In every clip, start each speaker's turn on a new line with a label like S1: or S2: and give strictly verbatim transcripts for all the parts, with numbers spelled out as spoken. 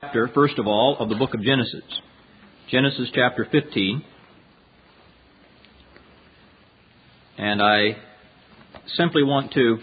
S1: Chapter, first of all, of the book of Genesis. Genesis chapter fifteen. And I simply want to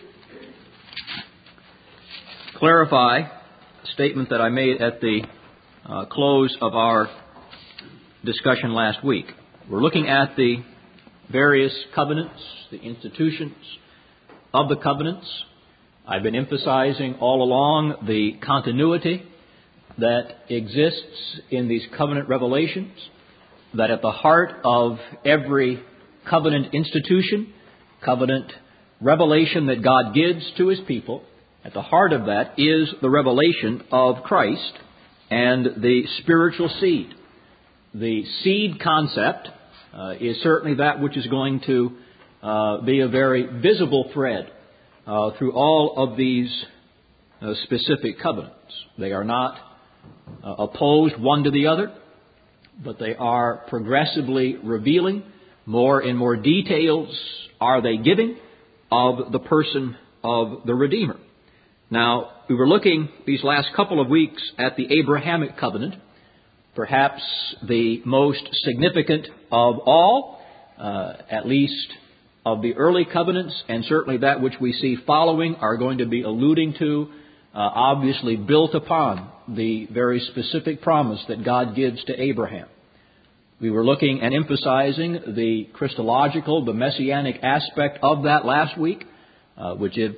S1: clarify a statement that I made at the uh, close of our discussion last week. We're looking at the various covenants, the institutions of the covenants. I've been emphasizing all along the continuity that exists in these covenant revelations, that at the heart of every covenant institution, covenant revelation that God gives to His people, at the heart of that is the revelation of Christ and the spiritual seed. The seed concept uh, is certainly that which is going to uh, be a very visible thread uh, through all of these uh, specific covenants. They are not Uh, opposed one to the other, but they are progressively revealing more and more details are they giving of the person of the Redeemer. Now, we were looking these last couple of weeks at the Abrahamic covenant, perhaps the most significant of all, uh, at least of the early covenants, and certainly that which we see following are going to be alluding to, uh, obviously built upon the very specific promise that God gives to Abraham. We were looking and emphasizing the Christological, the messianic aspect of that last week, uh, which if,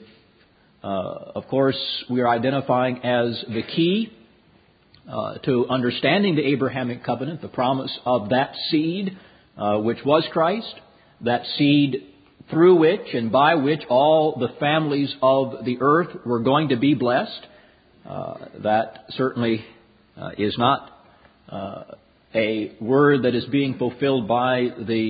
S1: uh, of course, we are identifying as the key uh, to understanding the Abrahamic covenant, the promise of that seed, uh, which was Christ, that seed through which and by which all the families of the earth were going to be blessed. Uh, that certainly uh, is not uh, a word that is being fulfilled by the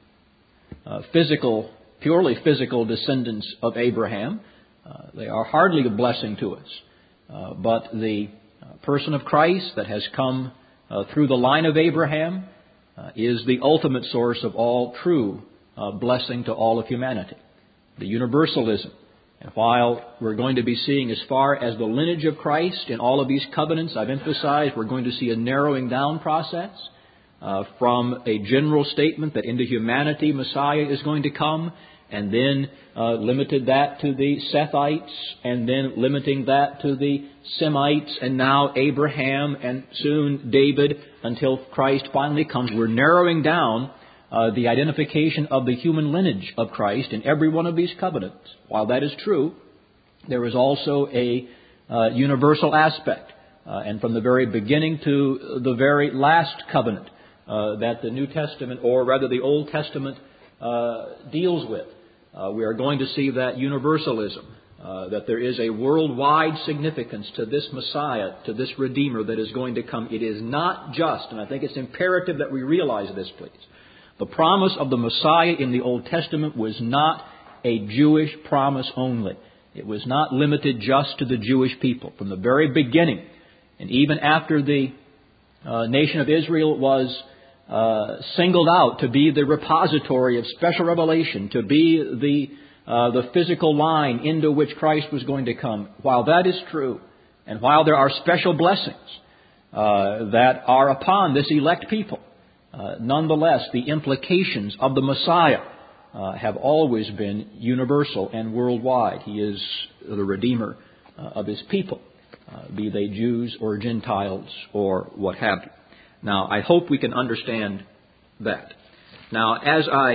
S1: uh, physical, purely physical descendants of Abraham. Uh, they are hardly a blessing to us. Uh, but the uh, person of Christ that has come uh, through the line of Abraham uh, is the ultimate source of all true uh, blessing to all of humanity. The universalism. And while we're going to be seeing as far as the lineage of Christ in all of these covenants, I've emphasized we're going to see a narrowing down process uh, from a general statement that into humanity Messiah is going to come, and then uh, limited that to the Sethites, and then limiting that to the Semites, and now Abraham, and soon David, until Christ finally comes. We're narrowing down Uh, the identification of the human lineage of Christ in every one of these covenants. While that is true, there is also a uh, universal aspect. Uh, and from the very beginning to the very last covenant uh, that the New Testament, or rather the Old Testament, uh, deals with, uh, we are going to see that universalism, uh, that there is a worldwide significance to this Messiah, to this Redeemer that is going to come. It is not just, and I think it's imperative that we realize this, please. The promise of the Messiah in the Old Testament was not a Jewish promise only. It was not limited just to the Jewish people. From the very beginning, and even after the uh, nation of Israel was uh, singled out to be the repository of special revelation, to be the, uh, the physical line into which Christ was going to come, while that is true, and while there are special blessings uh, that are upon this elect people, Uh, nonetheless, the implications of the Messiah uh, have always been universal and worldwide. He is the Redeemer uh, of His people, uh, be they Jews or Gentiles or what have you. Now, I hope we can understand that. Now, as I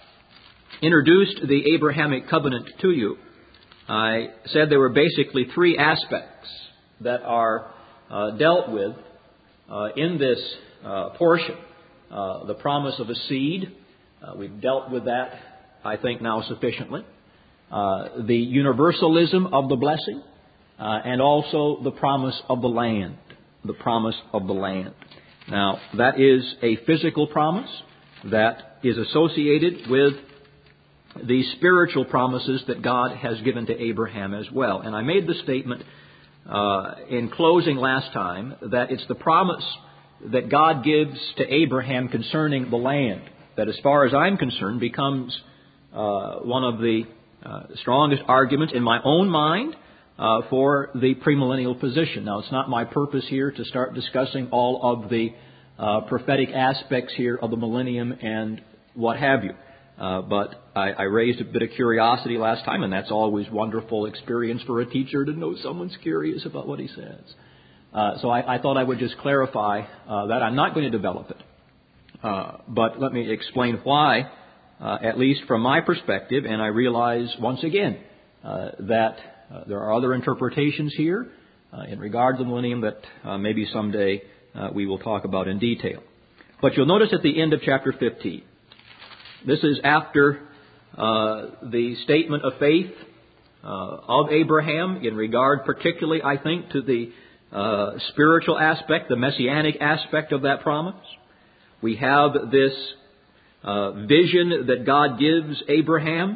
S1: introduced the Abrahamic covenant to you, I said there were basically three aspects that are uh, dealt with uh, in this uh, portion. Uh, the promise of a seed, uh, we've dealt with that, I think, now sufficiently. Uh, the universalism of the blessing, uh, and also the promise of the land. The promise of the land. Now, that is a physical promise that is associated with the spiritual promises that God has given to Abraham as well. And I made the statement uh, in closing last time that it's the promise that God gives to Abraham concerning the land, that as far as I'm concerned becomes uh, one of the uh, strongest arguments in my own mind uh, for the premillennial position. Now, it's not my purpose here to start discussing all of the uh, prophetic aspects here of the millennium and what have you. Uh, but I, I raised a bit of curiosity last time, and that's always wonderful experience for a teacher to know someone's curious about what he says. Uh, so I, I thought I would just clarify uh, that I'm not going to develop it. Uh, but let me explain why, uh, at least from my perspective, and I realize once again uh, that uh, there are other interpretations here uh, in regard to the millennium that uh, maybe someday uh, we will talk about in detail. But you'll notice at the end of chapter fifteen, this is after uh, the statement of faith uh, of Abraham in regard particularly, I think, to the uh, spiritual aspect, the messianic aspect of that promise. We have this uh, vision that God gives Abraham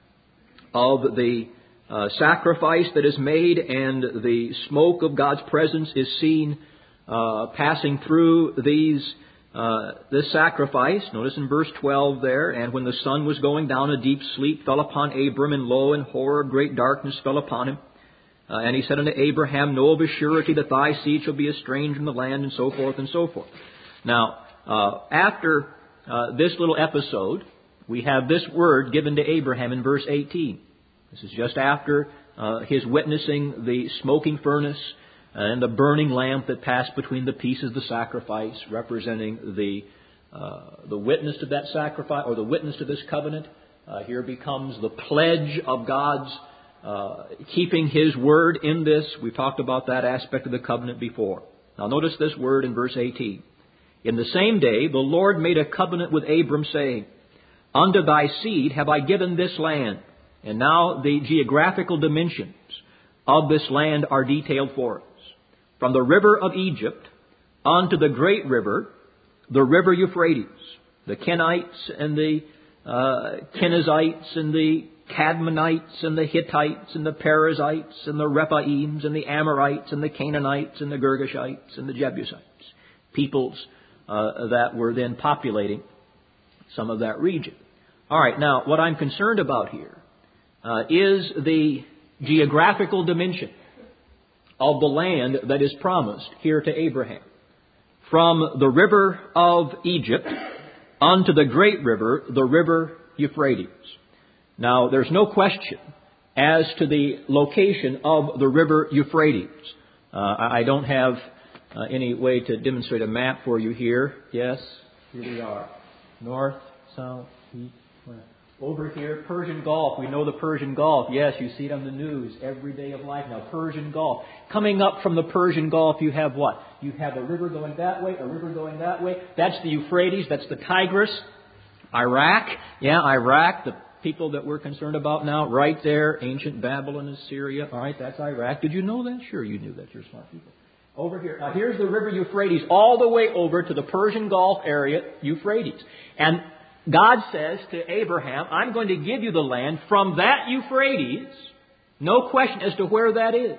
S1: of the uh, sacrifice that is made, and the smoke of God's presence is seen uh, passing through these uh, this sacrifice. Notice in verse twelve there, and when the sun was going down, a deep sleep fell upon Abram, and lo, and horror, great darkness fell upon him. Uh, and he said unto Abraham, know of a surety that thy seed shall be a stranger in the land, and so forth and so forth. Now, Uh, after uh, this little episode, we have this word given to Abraham in verse eighteen. This is just after uh, his witnessing the smoking furnace and the burning lamp that passed between the pieces of the sacrifice, representing the uh, the witness to that sacrifice, or the witness to this covenant. Uh, here becomes the pledge of God's uh, keeping His word in this. We've talked about that aspect of the covenant before. Now notice this word in verse eighteen. In the same day, the Lord made a covenant with Abram, saying, unto thy seed have I given this land. And now the geographical dimensions of this land are detailed for us. From the river of Egypt unto the great river, the river Euphrates, the Kenites and the uh, Kenizzites and the Cadmonites and the Hittites and the Perizzites and the Rephaims and the Amorites and the Canaanites and the Girgashites and the Jebusites, peoples Uh, that were then populating some of that region. All right, now what I'm concerned about here uh, is the geographical dimension of the land that is promised here to Abraham. From the river of Egypt unto the great river, the river Euphrates. Now, there's no question as to the location of the river Euphrates. Uh, I don't have Uh, any way to demonstrate a map for you here? Yes, here we are. North, south, east, west. Over here, Persian Gulf. We know the Persian Gulf. Yes, you see it on the news every day of life now. Persian Gulf. Coming up from the Persian Gulf, you have what? You have a river going that way, a river going that way. That's the Euphrates. That's the Tigris. Iraq. Yeah, Iraq. The people that we're concerned about now, right there. Ancient Babylon and Syria. All right, that's Iraq. Did you know that? Sure, you knew that. You're smart people. Over here. Now, here's the river Euphrates all the way over to the Persian Gulf area, Euphrates. And God says to Abraham, I'm going to give you the land from that Euphrates, no question as to where that is,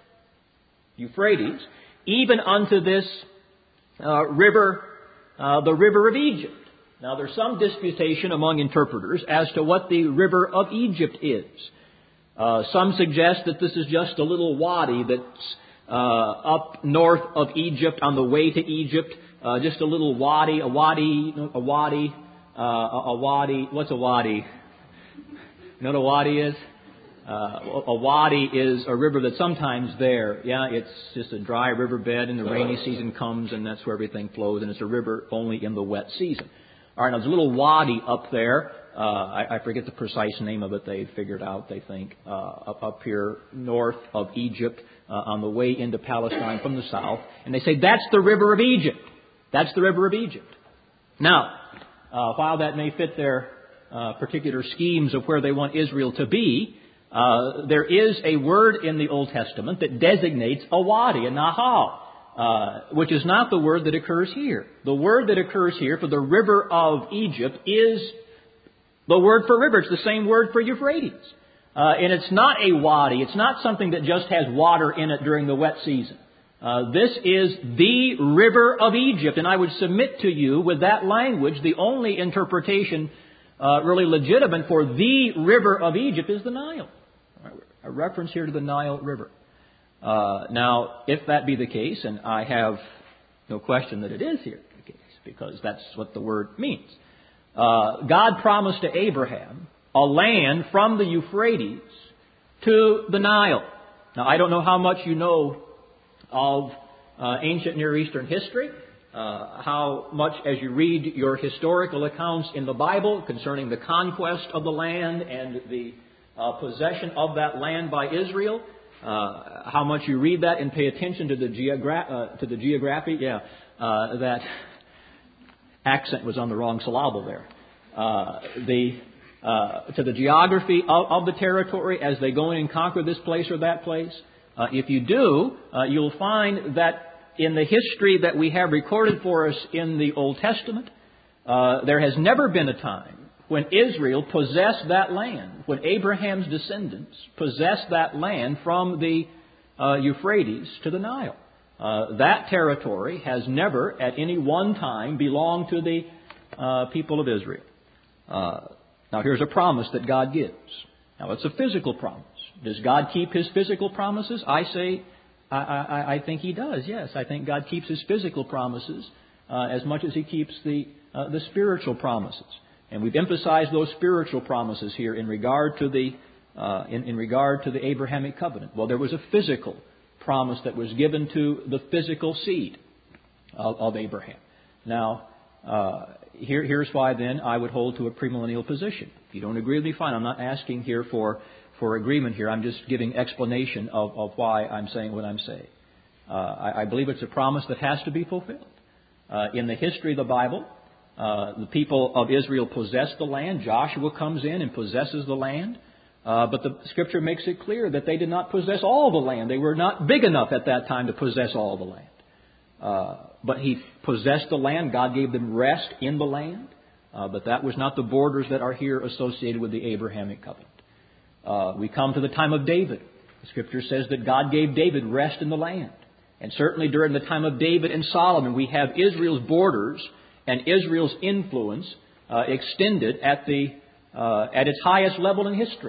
S1: Euphrates, even unto this uh, river, uh, the river of Egypt. Now, there's some disputation among interpreters as to what the river of Egypt is. Uh, some suggest that this is just a little wadi that's Uh, up north of Egypt, on the way to Egypt, uh, just a little wadi, a wadi, a wadi, uh, a wadi. What's a wadi? You know what a wadi is? Uh, a wadi is a river that's sometimes there. Yeah, it's just a dry riverbed, and the rainy season comes, and that's where everything flows, and it's a river only in the wet season. All right, now there's a little wadi up there. Uh, I, I forget the precise name of it. They figured out, they think, uh, up, up here north of Egypt, uh, on the way into Palestine from the south. And they say, that's the river of Egypt. That's the river of Egypt. Now, uh, while that may fit their uh, particular schemes of where they want Israel to be, uh, there is a word in the Old Testament that designates a wadi, a nahal, uh, which is not the word that occurs here. The word that occurs here for the river of Egypt is the word for river. It's the same word for Euphrates. Uh, and it's not a wadi. It's not something that just has water in it during the wet season. Uh, this is the river of Egypt. And I would submit to you with that language, the only interpretation uh, really legitimate for the river of Egypt is the Nile. a reference here to the Nile River. Uh, now, if that be the case, and I have no question that it is here the case, because that's what the word means, uh, God promised to Abraham a land from the Euphrates to the Nile. Now, I don't know how much you know of uh, ancient Near Eastern history, uh, how much as you read your historical accounts in the Bible concerning the conquest of the land and the uh, possession of that land by Israel, uh, how much you read that and pay attention to the, geogra- uh, to the geography. Yeah, uh, that accent was on the wrong syllable there. Uh, the uh, to the geography of, of the territory as they go in and conquer this place or that place. Uh, if you do, uh, you'll find that in the history that we have recorded for us in the Old Testament, uh, there has never been a time when Israel possessed that land, when Abraham's descendants possessed that land from the uh, Euphrates to the Nile. Uh, that territory has never at any one time belonged to the uh, people of Israel. Uh, now here's a promise that God gives. Now it's a physical promise. Does God keep His physical promises? I say, I, I, I think He does, yes. I think God keeps His physical promises uh, as much as He keeps the, uh, the spiritual promises. And we've emphasized those spiritual promises here in regard to the, uh, in, in regard to the Abrahamic covenant. Well, there was a physical promise that was given to the physical seed of, of Abraham. Now, uh, here, here's why then I would hold to a premillennial position. If you don't agree with me, fine. I'm not asking here for, for agreement here. I'm just giving explanation of, of why I'm saying what I'm saying. Uh, I, I believe it's a promise that has to be fulfilled. Uh, in the history of the Bible, uh, the people of Israel possessed the land. Joshua comes in and possesses the land. Uh, but the Scripture makes it clear that they did not possess all the land. They were not big enough at that time to possess all the land. Uh, but He possessed the land. God gave them rest in the land. Uh, but that was not the borders that are here associated with the Abrahamic covenant. Uh, we come to the time of David. The Scripture says that God gave David rest in the land. And certainly during the time of David and Solomon, we have Israel's borders and Israel's influence uh, extended at the uh, at its highest level in history.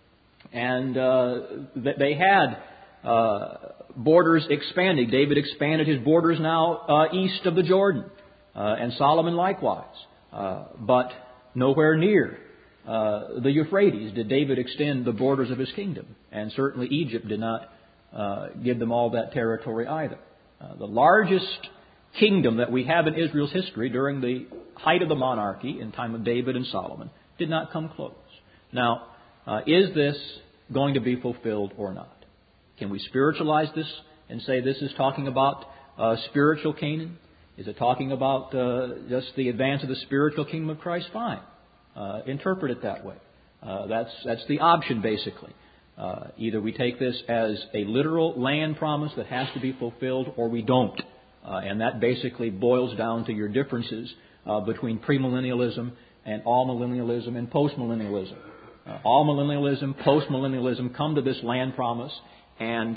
S1: And uh, they had uh, borders expanding. David expanded his borders now uh, east of the Jordan, uh, and Solomon likewise. Uh, but nowhere near uh, the Euphrates did David extend the borders of his kingdom. And certainly Egypt did not uh, give them all that territory either. Uh, the largest kingdom that we have in Israel's history during the height of the monarchy in time of David and Solomon did not come close. Now, uh, is this going to be fulfilled or not? Can we spiritualize this and say this is talking about uh, spiritual Canaan? Is it talking about uh, just the advance of the spiritual kingdom of Christ? Fine. Uh, interpret it that way. Uh, that's that's the option, basically. Uh, either we take this as a literal land promise that has to be fulfilled, or we don't. Uh, and that basically boils down to your differences uh, between premillennialism and all-millennialism and post-millennialism. Uh, all-millennialism, post-millennialism come to this land promise and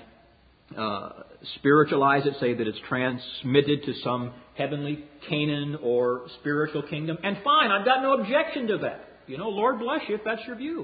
S1: uh, spiritualize it, say that it's transmitted to some heavenly Canaan or spiritual kingdom. And fine, I've got no objection to that. You know, Lord bless you if that's your view.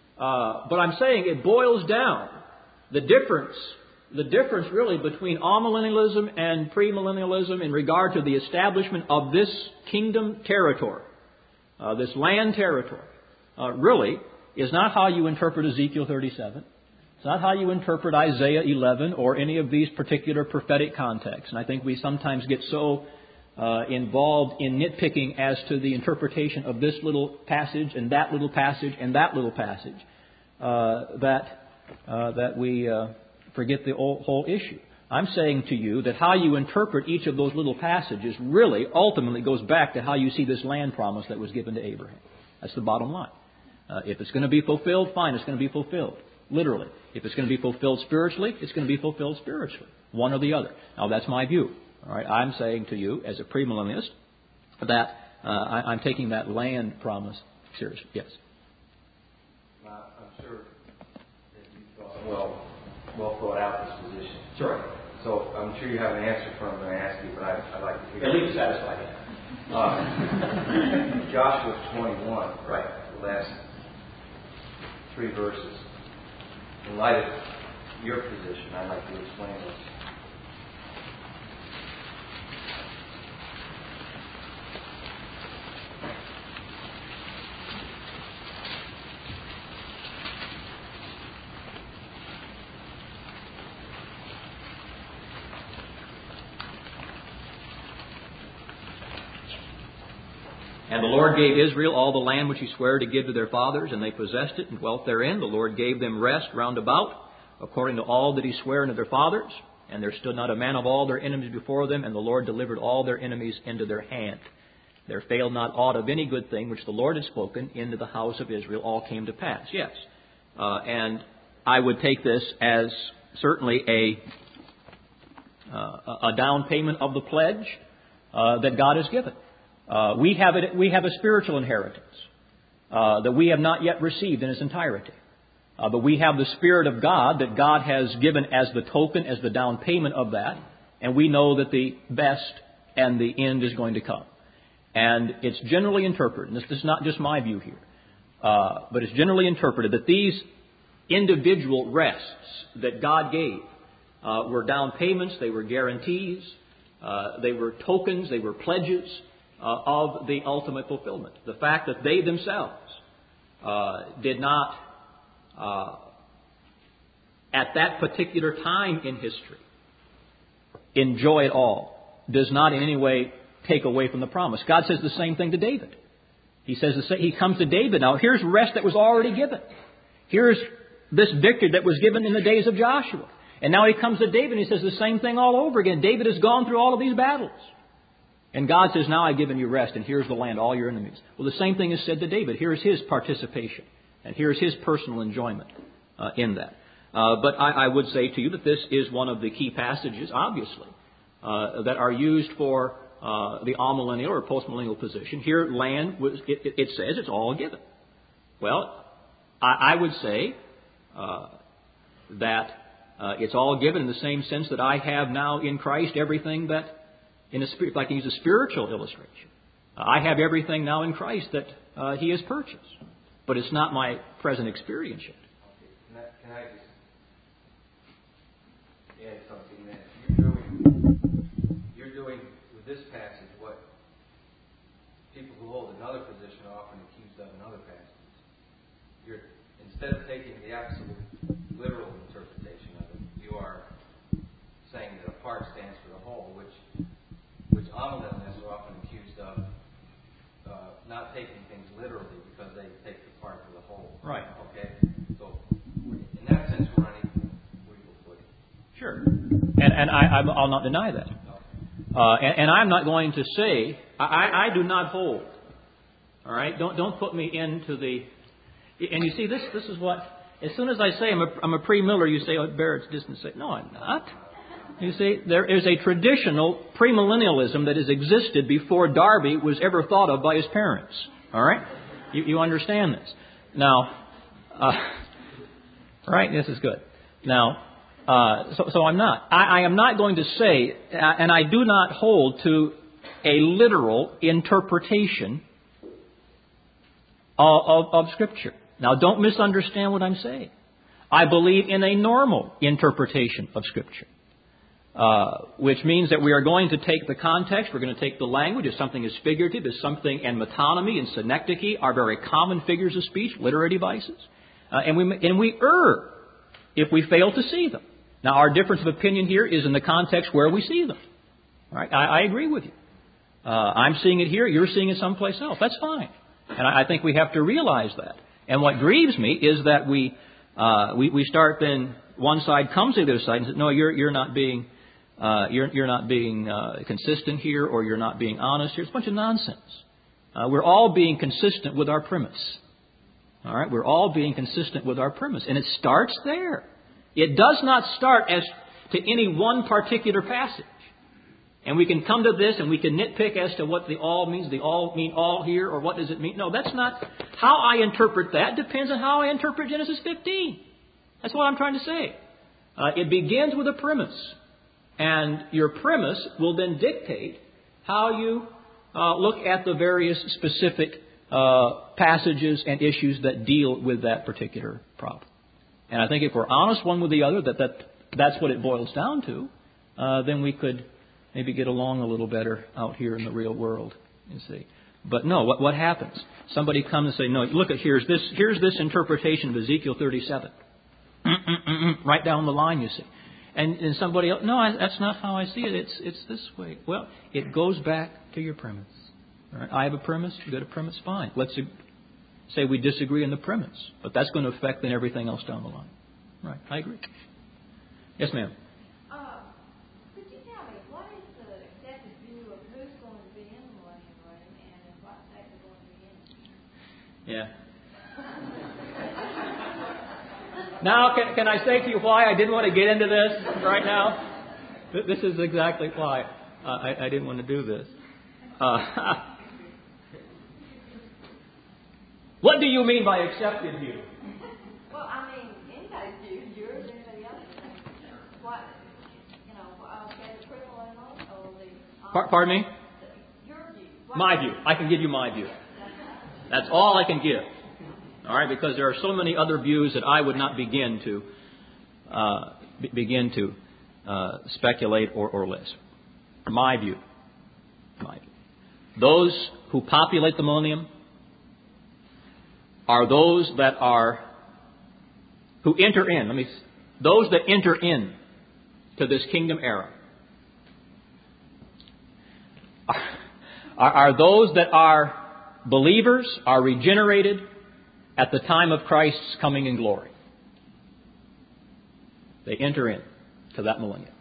S1: Uh, but I'm saying it boils down. The difference, the difference really between all-millennialism and premillennialism in regard to the establishment of this kingdom territory, uh, this land territory, uh, really is not how you interpret Ezekiel thirty-seven. It's not how you interpret Isaiah eleven or any of these particular prophetic contexts. And I think we sometimes get so uh, involved in nitpicking as to the interpretation of this little passage and that little passage and that little passage uh, that uh, that we uh, forget the whole issue. I'm saying to you that how you interpret each of those little passages really ultimately goes back to how you see this land promise that was given to Abraham. That's the bottom line. Uh, if it's going to be fulfilled, fine, it's going to be fulfilled, literally. If it's going to be fulfilled spiritually, it's going to be fulfilled spiritually, one or the other. Now, that's my view. All right, I'm saying to you, as a premillennialist, that uh, I, I'm taking that land promise seriously. Yes.
S2: Uh, I'm sure that you thought well, well thought out this position.
S1: Sure.
S2: So I'm sure you have an answer for him when I ask you, but I, I'd like to hear.
S1: At least satisfy him.
S2: Uh, Joshua twenty-one,
S1: right?
S2: The last three verses. in light of your position, I'd like to explain this.
S1: And the Lord gave Israel all the land which He sware to give to their fathers, and they possessed it and dwelt therein. The Lord gave them rest round about, according to all that He sware unto their fathers. And there stood not a man of all their enemies before them, and the Lord delivered all their enemies into their hand. There failed not aught of any good thing which the Lord had spoken into the house of Israel. All came to pass. Yes. Uh, and I would take this as certainly a, uh, a down payment of the pledge uh, that God has given. Uh, we have it, we have a spiritual inheritance uh, that we have not yet received in its entirety. Uh, but we have the Spirit of God that God has given as the token, as the down payment of that. And we know that the best and the end is going to come. And it's generally interpreted, and this, this is not just my view here, uh, but it's generally interpreted that these individual rests that God gave uh, were down payments, they were guarantees, uh, they were tokens, they were pledges Uh, of the ultimate fulfillment. The fact that they themselves uh, did not, uh, at that particular time in history, enjoy it all, does not in any way take away from the promise. God says the same thing to David. He says the same, He comes to David now. Here's rest that was already given. Here's this victory that was given in the days of Joshua. And now He comes to David and He says the same thing all over again. David has gone through all of these battles. And God says, now I've given you rest, and here's the land, all your enemies. Well, the same thing is said to David. Here's his participation, and here's his personal enjoyment uh, in that. Uh, but I, I would say to you that this is one of the key passages, obviously, uh, that are used for uh, the amillennial or postmillennial position. Here, land, was, it, it says it's all given. Well, I, I would say uh, that uh, it's all given in the same sense that I have now in Christ everything that In a, if I can use a spiritual illustration, I have everything now in Christ that uh, He has purchased. But it's not my present experience yet.
S2: Okay. Can I, can I just add something that you're doing, you're doing with this passage what people who hold another position are often accused of in other passages. You're, instead of taking the absolute literal interpretation of it, you are saying that a part stands for the whole, which which amillennialists are often accused of uh, not taking things literally because they take the part for the whole.
S1: Right.
S2: Okay? So, in that sense, we're on equal, equal footing.
S1: Sure. And, and I, I'll not deny that. Uh, and, and I'm not going to say, I, I do not hold. All right? Don't don't put me into the... And you see, this this is what... As soon as I say I'm a, I'm a pre-Miller, you say, oh, Barrett's distant. Say, no, I'm not. You see, there is a traditional premillennialism that has existed before Darby was ever thought of by his parents. All right? You, you understand this. Now, uh, right? This is good. Now, uh, so, so I'm not. I, I am not going to say, uh, and I do not hold to a literal interpretation of, of, of Scripture. Now, don't misunderstand what I'm saying. I believe in a normal interpretation of Scripture. Uh, which means that we are going to take the context, we're going to take the language, if something is figurative, if something, and metonymy and synecdoche are very common figures of speech, literary devices, uh, and we and we err if we fail to see them. Now, our difference of opinion here is in the context where we see them. All right? I, I agree with you. Uh, I'm seeing it here, you're seeing it someplace else. That's fine. And I, I think we have to realize that. And what grieves me is that we uh, we, we start then, one side comes to the other side and says, no, you're you're not being... Uh, you're, you're not being uh, consistent here, or you're not being honest here. It's a bunch of nonsense. Uh, we're all being consistent with our premise. All right, we're all being consistent with our premise, and it starts there. It does not start as to any one particular passage, and we can come to this and we can nitpick as to what the all means. The all mean all here, or what does it mean? No, that's not how I interpret that. Depends on how I interpret Genesis fifteen. That's what I'm trying to say. Uh, it begins with a premise. And your premise will then dictate how you uh, look at the various specific uh, passages and issues that deal with that particular problem. And I think if we're honest one with the other, that, that that's what it boils down to, uh, then we could maybe get along a little better out here in the real world, you see. But no, what, what happens? Somebody comes and say, no, look at here's this here's this interpretation of Ezekiel thirty-seven. Right down the line, you see. And, and somebody else, no, I, that's not how I see it. It's it's this way. Well, it goes back to your premise. All right? I have a premise, you got a premise, fine. Let's say we disagree on the premise. But that's going to affect then everything else down the line. Right, I agree. Yes, ma'am. Yeah. Now, can, can I say to you why I didn't want to get into this right now? This is exactly why uh, I, I didn't want to do this. Uh, what do you mean by accepted view?
S3: Well, I mean, anybody's view, yours, anybody else's. What, you know, uh, the critical element or the... Um,
S1: Par- pardon me?
S3: Your view.
S1: My view. I can give you my view. That's all I can give. All right, because there are so many other views that I would not begin to uh, b- begin to uh, speculate or, or list. My view. My view. Those who populate the millennium are those that are who enter in. Let me. Those that enter in to this kingdom era are, are, are those that are believers, are regenerated at the time of Christ's coming in glory. They enter in to that millennium.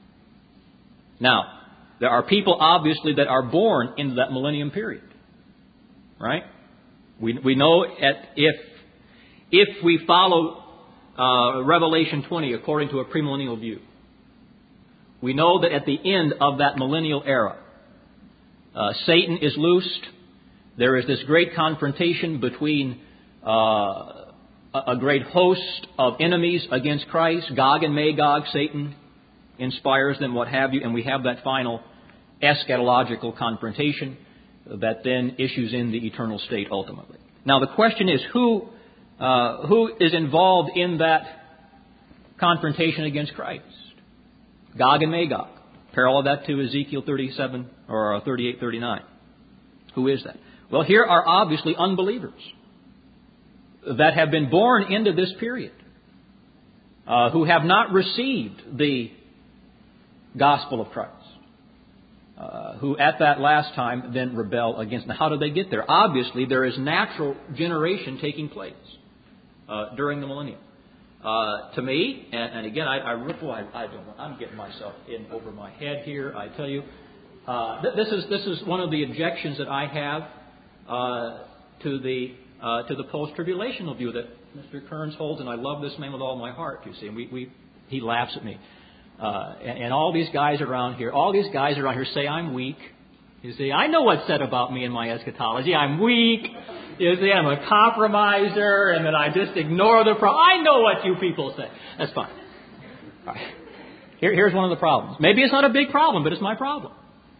S1: Now, there are people obviously that are born into that millennium period. Right? We we know at, if if we follow uh, Revelation twenty according to a premillennial view, we know that at the end of that millennial era, uh, Satan is loosed. There is this great confrontation between uh, a great host of enemies against Christ, Gog and Magog. Satan inspires them, what have you, and we have that final eschatological confrontation that then issues in the eternal state ultimately. Now the question is, who uh, who is involved in that confrontation against Christ? Gog and Magog. Parallel that to Ezekiel thirty-seven or thirty-eight, thirty-nine. Who is that? Well, here are obviously unbelievers that have been born into this period, uh, who have not received the gospel of Christ, uh, who at that last time then rebel against. Now, how do they get there? Obviously, there is natural generation taking place uh, during the millennium. Uh, to me, and, and again, I, I ripple. I, I don't. I'm getting myself in over my head here. I tell you, uh, th- this is this is one of the objections that I have uh, to the uh, to the post-tribulational view that Mister Kearns holds, and I love this man with all my heart. You see, and we, we he laughs at me, uh, and, and all these guys around here, all these guys around here say I'm weak. You see, I know what's said about me in my eschatology. I'm weak. You see, I'm a compromiser, and that I just ignore the problem. I know what you people say. That's fine. All right. Here, here's one of the problems. Maybe it's not a big problem, but it's my problem.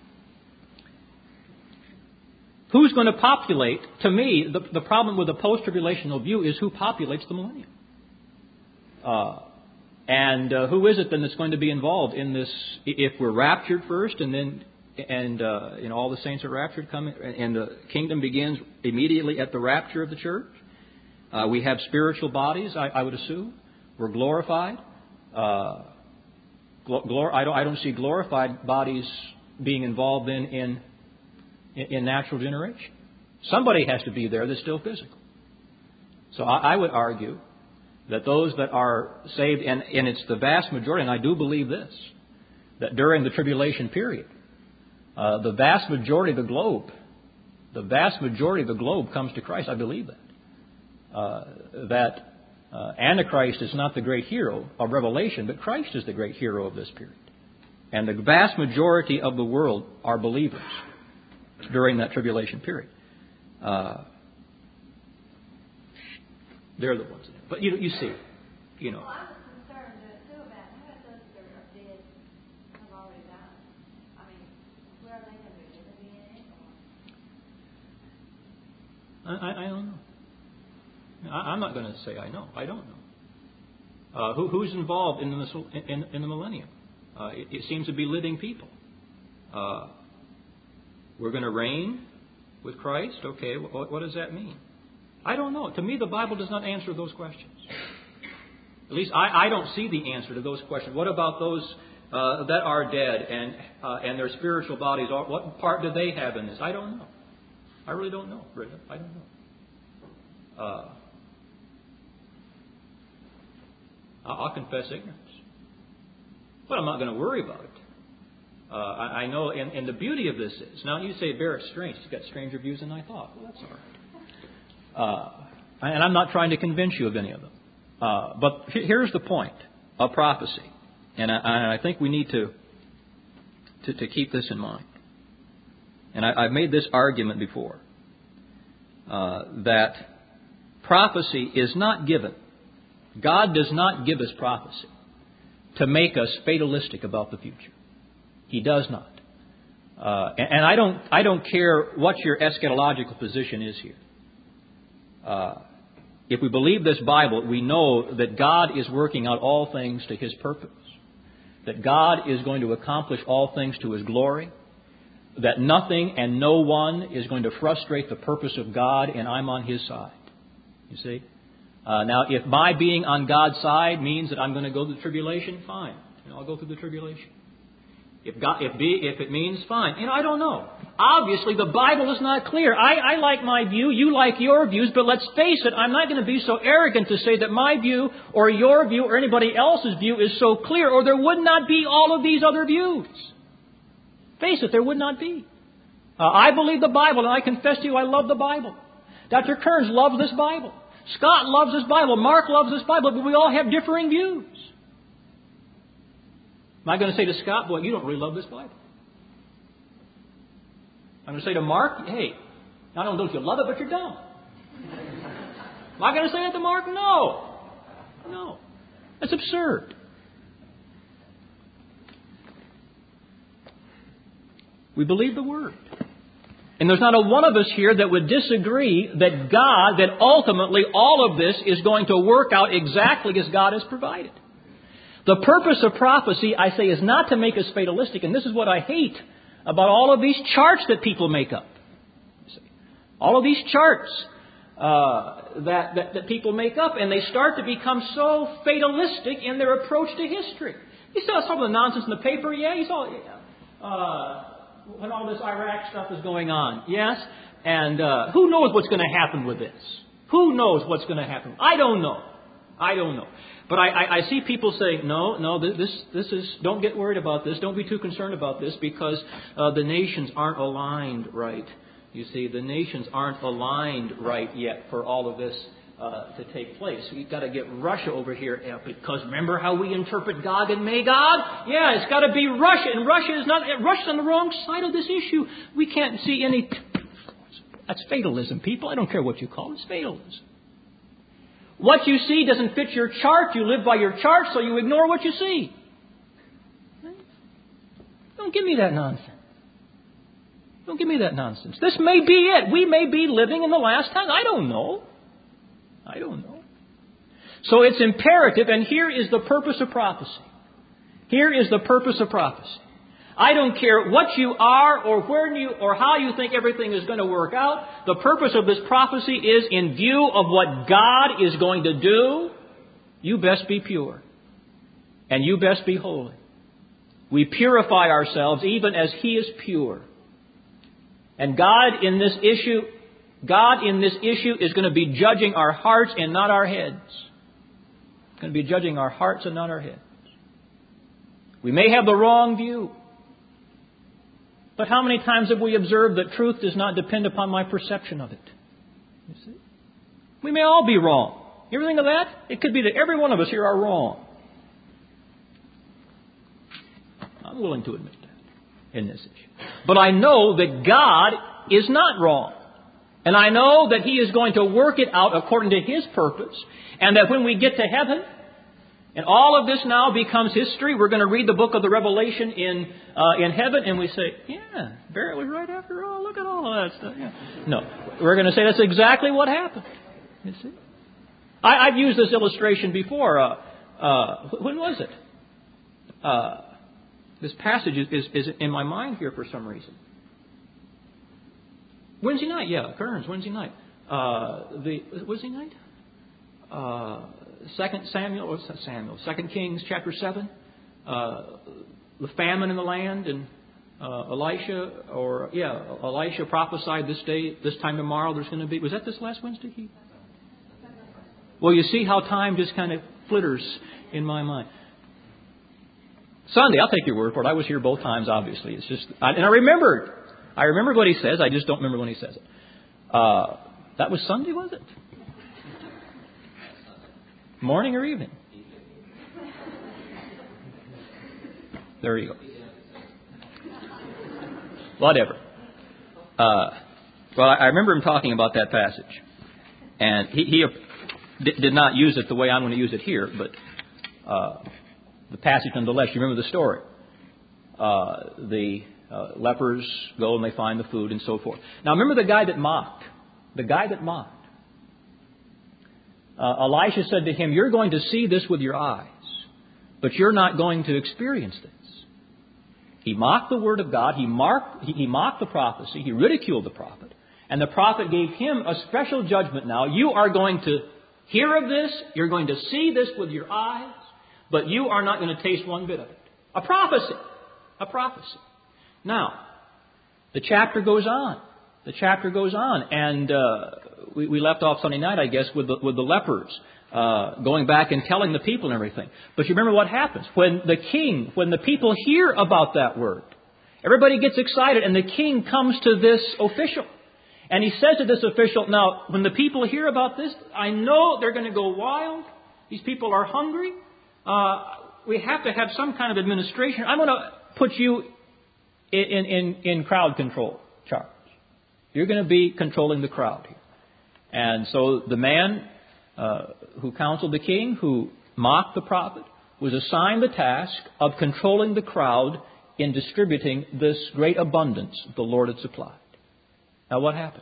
S1: Who's going to populate? To me, the, the problem with the post-tribulational view is who populates the millennium. Uh, and uh, who is it then that's going to be involved in this? If we're raptured first, and then and uh, you know all the saints are raptured, coming, and the kingdom begins immediately at the rapture of the church. Uh, we have spiritual bodies, I, I would assume. We're glorified. Uh, glor- I don't. I don't see glorified bodies being involved in in. in natural generation. Somebody has to be there that's still physical. So I, I would argue that those that are saved, and, and it's the vast majority, and I do believe this, that during the tribulation period, uh, the vast majority of the globe, the vast majority of the globe comes to Christ. I believe that. Uh, that uh, Antichrist is not the great hero of Revelation, but Christ is the great hero of this period. And the vast majority of the world are believers during that tribulation period. Uh, they're the ones. But you you see, you know.
S3: Well, I was concerned uh, too about how many of those that are dead have already died. I mean, where are they going to be? Will they be in it?
S1: I, I, I don't know. I, I'm not going to say I know. I don't know. Uh, who, who's involved in the, in, in the millennium? Uh, it, it seems to be living people. Uh, we're going to reign with Christ? Okay, what, what does that mean? I don't know. To me, the Bible does not answer those questions. At least I, I don't see the answer to those questions. What about those uh, that are dead and uh, and their spiritual bodies? What part do they have in this? I don't know. I really don't know, Britta. I don't know. Uh, I'll confess ignorance. But I'm not going to worry about it. Uh, I, I know, and, and the beauty of this is, now you say Barrett's strange. He's got stranger views than I thought. Well, that's all right. Uh, and I'm not trying to convince you of any of them. Uh, but here's the point of prophecy. And I, and I think we need to, to, to keep this in mind. And I, I've made this argument before, uh, that prophecy is not given. God does not give us prophecy to make us fatalistic about the future. He does not. Uh, and, and I don't I don't care what your eschatological position is here. Uh, if we believe this Bible, we know that God is working out all things to His purpose. That God is going to accomplish all things to His glory. That nothing and no one is going to frustrate the purpose of God, and I'm on His side. You see? Uh, now, if my being on God's side means that I'm going to go through the tribulation, fine. You know, I'll go through the tribulation. If God, if, be, if it means, fine. You know, I don't know. Obviously, the Bible is not clear. I, I like my view. You like your views. But let's face it, I'm not going to be so arrogant to say that my view or your view or anybody else's view is so clear, or there would not be all of these other views. Face it, there would not be. Uh, I believe the Bible, and I confess to you I love the Bible. Doctor Kearns loves this Bible. Scott loves this Bible. Mark loves this Bible. But we all have differing views. Am I going to say to Scott, boy, you don't really love this Bible? I'm going to say to Mark, hey, not only don't you love it, but you're dumb. Am I going to say that to Mark? No. No. That's absurd. We believe the Word. And there's not a one of us here that would disagree that God, that ultimately all of this is going to work out exactly as God has provided. The purpose of prophecy, I say, is not to make us fatalistic. And this is what I hate about all of these charts that people make up. All of these charts uh, that, that, that people make up, and they start to become so fatalistic in their approach to history. You saw some of the nonsense in the paper, yeah? You saw uh, when all this Iraq stuff is going on, yes? And uh, who knows what's going to happen with this? Who knows what's going to happen? I don't know. I don't know. But I, I, I see people say, no, no, this this is, don't get worried about this. Don't be too concerned about this because uh, the nations aren't aligned right. You see, the nations aren't aligned right yet for all of this uh, to take place. We've got to get Russia over here because remember how we interpret Gog and Magog? Yeah, it's got to be Russia. And Russia is not, Russia's on the wrong side of this issue. We can't see any, that's fatalism, people. I don't care what you call it. It's fatalism. What you see doesn't fit your chart. You live by your chart, so you ignore what you see. Don't give me that nonsense. Don't give me that nonsense. This may be it. We may be living in the last time. I don't know. I don't know. So it's imperative, and here is the purpose of prophecy. Here is the purpose of prophecy. I don't care what you are or where you or how you think everything is going to work out. The purpose of this prophecy is in view of what God is going to do. You best be pure. And you best be holy. We purify ourselves even as He is pure. And God in this issue, God in this issue is going to be judging our hearts and not our heads. He's going to be judging our hearts and not our heads. We may have the wrong view. But how many times have we observed that truth does not depend upon my perception of it? You see? We may all be wrong. You ever think of that? It could be that every one of us here are wrong. I'm willing to admit that in this issue. But I know that God is not wrong. And I know that He is going to work it out according to His purpose. And that when we get to heaven, and all of this now becomes history. We're going to read the book of the Revelation in uh, in heaven, and we say, yeah, Barrett was right after all. Look at all of that stuff. Yeah. No, we're going to say that's exactly what happened. You see, I, I've used this illustration before. Uh, Uh, when was it? Uh, this passage is, is, is in my mind here for some reason. Wednesday night, yeah, Kearns, Wednesday night. Uh, the Wednesday night? Uh, Second Samuel, what's that Samuel? Second Kings, chapter seven. Uh, the famine in the land, and uh, Elisha, or yeah, Elisha prophesied this day, this time tomorrow. There's going to be. Was that this last Wednesday? He? Well, you see how time just kind of flitters in my mind. Sunday, I'll take your word for it. I was here both times. Obviously, it's just, I, and I remembered. I remember what he says. I just don't remember when he says it. Uh, that was Sunday, was it? Morning or evening? There you go. Whatever. Uh, well, I remember him talking about that passage. And he, he did not use it the way I'm going to use it here, but uh, the passage nonetheless, you remember the story. Uh, the uh, lepers go and they find the food and so forth. Now remember the guy that mocked. The guy that mocked. Uh, Elisha said to him, you're going to see this with your eyes, but you're not going to experience this. He mocked the word of God. He, marked, he, he mocked the prophecy. He ridiculed the prophet. And the prophet gave him a special judgment now. You are going to hear of this. You're going to see this with your eyes, but you are not going to taste one bit of it. A prophecy. A prophecy. Now, the chapter goes on. The chapter goes on. And uh, we, we left off Sunday night, I guess, with the, with the lepers. Uh, going back and telling the people and everything. But you remember what happens. When the king, when the people hear about that word, everybody gets excited and the king comes to this official. And he says to this official, now, when the people hear about this, I know they're going to go wild. These people are hungry. Uh, we have to have some kind of administration. I'm going to put you in, in, in crowd control charge. You're going to be controlling the crowd here. And so the man Uh, who counseled the king, who mocked the prophet, was assigned the task of controlling the crowd in distributing this great abundance the Lord had supplied. Now what happened?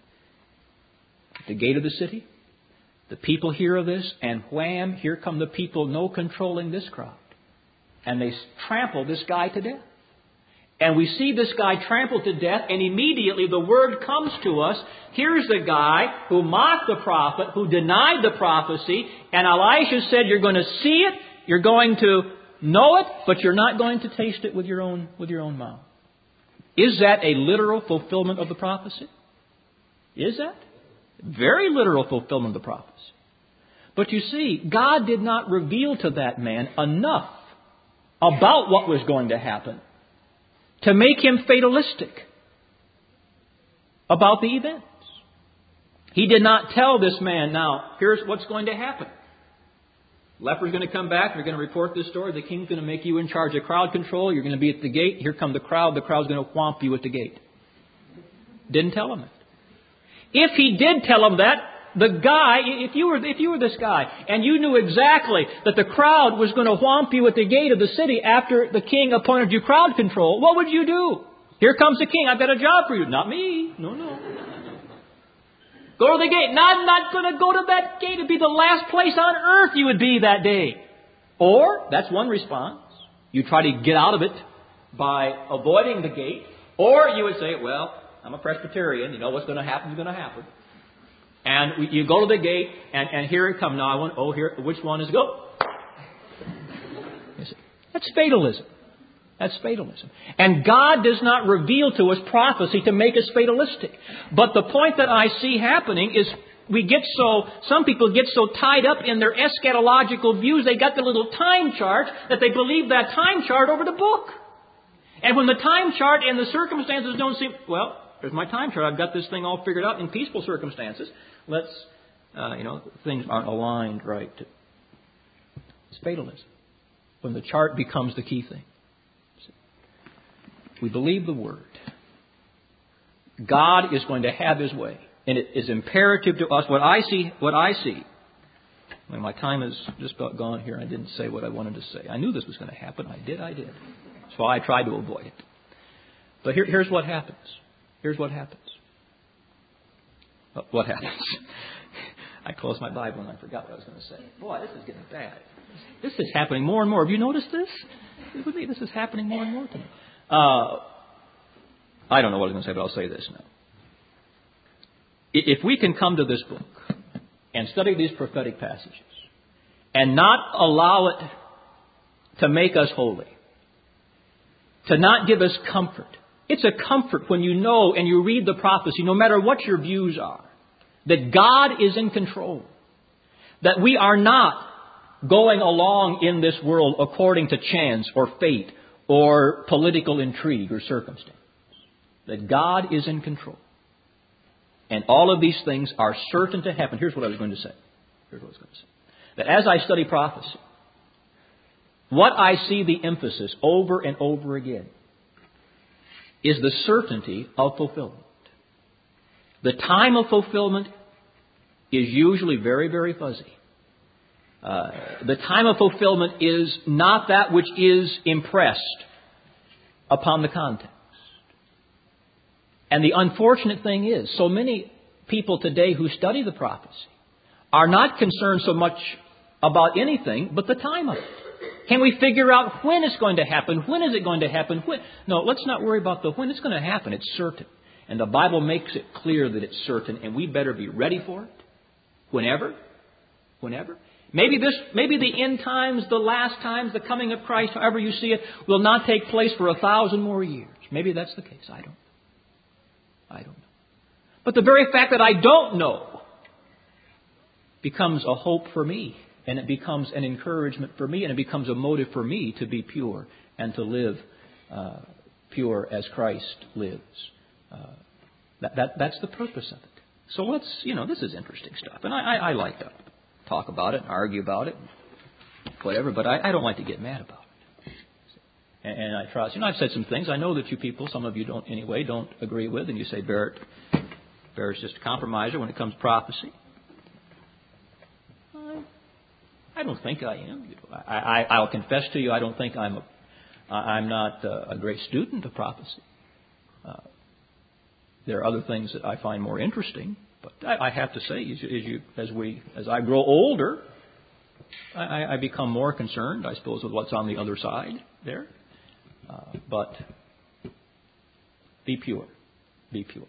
S1: At the gate of the city, the people hear of this, and wham, here come the people, no controlling this crowd. And they trample this guy to death. And we see this guy trampled to death, and immediately the word comes to us. Here's the guy who mocked the prophet, who denied the prophecy, and Elisha said, you're going to see it, you're going to know it, but you're not going to taste it with your own, with your own mouth. Is that a literal fulfillment of the prophecy? Is that? Very literal fulfillment of the prophecy. But you see, God did not reveal to that man enough about what was going to happen to make him fatalistic about the events. He did not tell this man, now, here's what's going to happen. Leper's going to come back. You're going to report this story. The king's going to make you in charge of crowd control. You're going to be at the gate. Here come the crowd. The crowd's going to whomp you at the gate. Didn't tell him that. If he did tell him that, the guy, if you were if you were this guy, and you knew exactly that the crowd was going to whomp you at the gate of the city after the king appointed you crowd control, what would you do? Here comes the king. I've got a job for you. Not me. No, no. Go to the gate. No, I'm not going to go to that gate. It'd be the last place on earth you would be that day. Or, that's one response. You try to get out of it by avoiding the gate. Or you would say, well, I'm a Presbyterian. You know what's going to happen is going to happen. And you go to the gate, and, and here it comes. Now I want, oh, here, which one is it? Go. That's fatalism. That's fatalism. And God does not reveal to us prophecy to make us fatalistic. But the point that I see happening is we get so, some people get so tied up in their eschatological views, they got the little time chart that they believe that time chart over the book. And when the time chart and the circumstances don't seem, well, there's my time chart. I've got this thing all figured out in peaceful circumstances. Let's, uh, you know, things aren't aligned right. It's fatalism. When the chart becomes the key thing. We believe the Word. God is going to have His way. And it is imperative to us. What I see, what I see. Well, my time is just about gone here. I didn't say what I wanted to say. I knew this was going to happen. I did, I did. That's why I tried to avoid it. But here, here's what happens. Here's what happens. What happens? I closed my Bible and I forgot what I was going to say. Boy, this is getting bad. This is happening more and more. Have you noticed this? With me, this is happening more and more to me. Uh, I don't know what I was going to say, but I'll say this now. If we can come to this book and study these prophetic passages and not allow it to make us holy, to not give us comfort. It's a comfort when you know and you read the prophecy, no matter what your views are, that God is in control, that we are not going along in this world according to chance or fate or political intrigue or circumstance, that God is in control. And all of these things are certain to happen. Here's what I was going to say. Here's what I was going to say. That as I study prophecy, what I see the emphasis over and over again is the certainty of fulfillment. The time of fulfillment is usually very, very fuzzy. Uh, the time of fulfillment is not that which is impressed upon the context. And the unfortunate thing is, so many people today who study the prophecy are not concerned so much about anything but the time of it. Can we figure out when it's going to happen? When is it going to happen? When? No, let's not worry about the when it's going to happen. It's certain. And the Bible makes it clear that it's certain, and we better be ready for it. Whenever. Whenever. Maybe this, maybe the end times, the last times, the coming of Christ, however you see it, will not take place for a thousand more years. Maybe that's the case. I don't know. I don't know. But the very fact that I don't know becomes a hope for me. And it becomes an encouragement for me, and it becomes a motive for me to be pure and to live uh, pure as Christ lives. Uh, that, that that's the purpose of it. So let's, you know, this is interesting stuff, and I, I, I like to talk about it and argue about it, whatever. But I, I don't like to get mad about it. And, and I trust, you know, I've said some things I know that you people, some of you don't anyway, don't agree with, and you say Barrett, Barrett's just a compromiser when it comes to prophecy. I don't think I am. I, I, I'll confess to you, I don't think I'm a, I'm not a, a great student of prophecy. Uh, there are other things that I find more interesting, but I, I have to say, as, as, you, as we, as I grow older, I, I become more concerned, I suppose, with what's on the other side there. Uh, but be pure, be pure.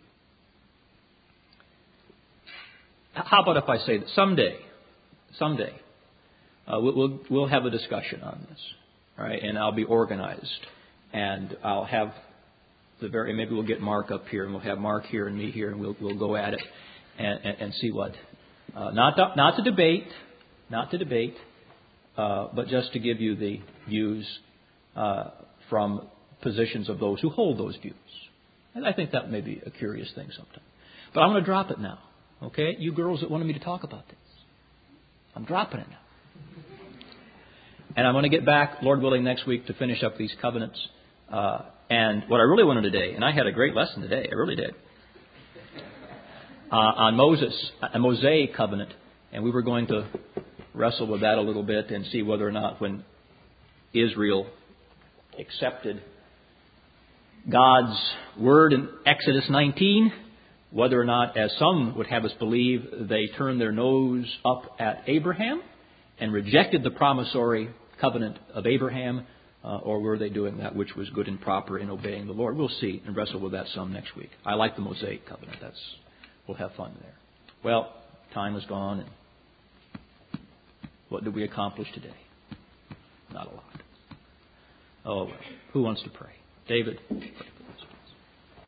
S1: How about if I say that someday, someday. Uh, we'll, we'll have a discussion on this, all right? And I'll be organized, and I'll have the very maybe we'll get Mark up here, and we'll have Mark here and me here, and we'll we'll go at it and, and, and see what uh, not to, not to debate, not to debate, uh, but just to give you the views uh, from positions of those who hold those views. And I think that may be a curious thing sometimes. But I'm going to drop it now, okay? You girls that wanted me to talk about this, I'm dropping it now. And I'm going to get back, Lord willing, next week to finish up these covenants. Uh, and what I really wanted today, and I had a great lesson today, I really did, uh, on Moses, a Mosaic covenant. And we were going to wrestle with that a little bit and see whether or not when Israel accepted God's word in Exodus nineteen, whether or not, as some would have us believe, they turned their nose up at Abraham and rejected the promissory covenant of Abraham, uh, or were they doing that which was good and proper in obeying the Lord? We'll see and wrestle with that some next week. I like the Mosaic covenant. That's we'll have fun there. Well, time is gone, and what did we accomplish today? Not a lot. Oh, well. Who wants to pray? David, pray.